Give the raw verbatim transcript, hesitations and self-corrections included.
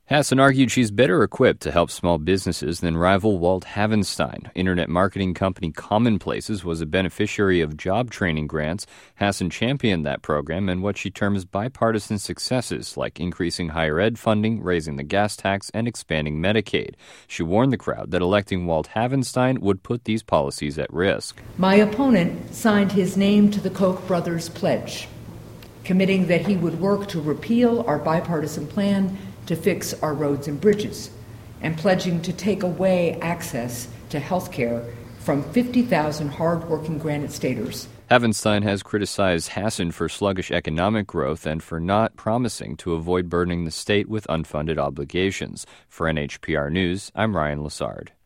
Hassan argued she's better equipped to help small businesses than rival Walt Havenstein. Internet marketing company Commonplaces was a beneficiary of job training grants. Hassan championed that program and what she terms bipartisan successes, like increasing higher ed funding, raising the gas tax, and expanding Medicaid. She warned the crowd that electing Walt Havenstein would put these policies at risk. My opponent signed his name to the Koch brothers' pledge, committing that he would work to repeal our bipartisan plan to fix our roads and bridges, and pledging to take away access to health care from fifty thousand hard-working Granite Staters. Havenstein has criticized Hassan for sluggish economic growth and for not promising to avoid burdening the state with unfunded obligations. For N H P R News, I'm Ryan Lessard.